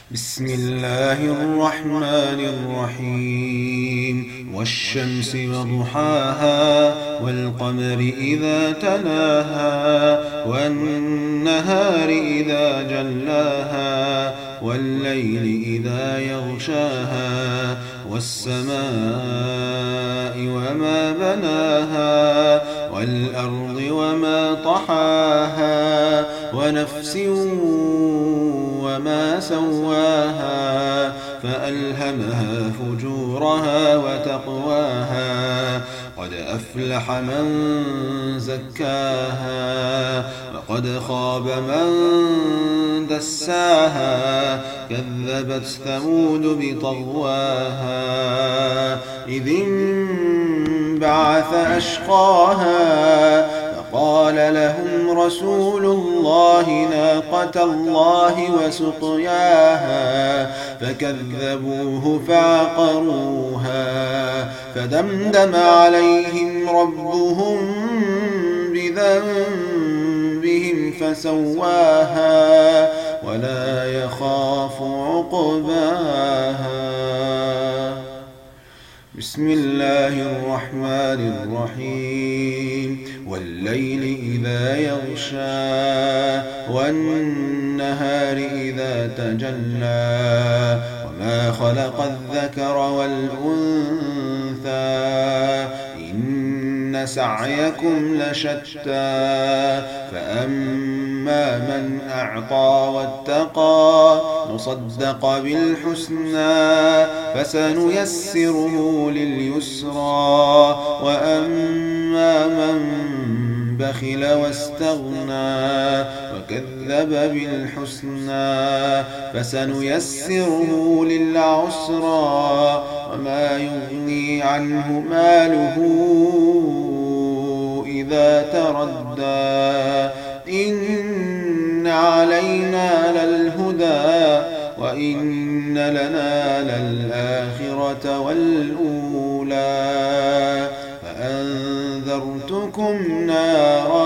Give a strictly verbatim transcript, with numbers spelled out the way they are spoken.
بسم الله الرحمن الرحيم والشمس وضحاها والقمر إذا تلاها والنهار إذا جلاها والليل إذا يغشاها والسماء وما بناها والأرض وما طحاها ونفس وما سواها فألهمها فجورها وتقواها قد أفلح من زكاها وقد خاب من دساها كذبت ثمود بطغواها إذ انبعث أشقاها فقال لهم رسول الله ناقة الله وسقياها فكذبوه فعقروها فدمدم عليهم ربهم بذنبهم فسواها ولا يخاف عقباها. بسم الله الرحمن الرحيم والليل إذا يغشى والنهار إذا تجلى وما خلق الذكر والأنثى إن سعيكم لشتى فأما من أعطى واتقى نصدق بالحسنى فسنيسره لليسرى وأما من بخل واستغنى وكذب بالحسنى فسنيسره للعسرى وما يغني عنه ماله إذا تردى إن علينا للهدى وإن لنا للآخرة والأولى فأنذرتكم نارا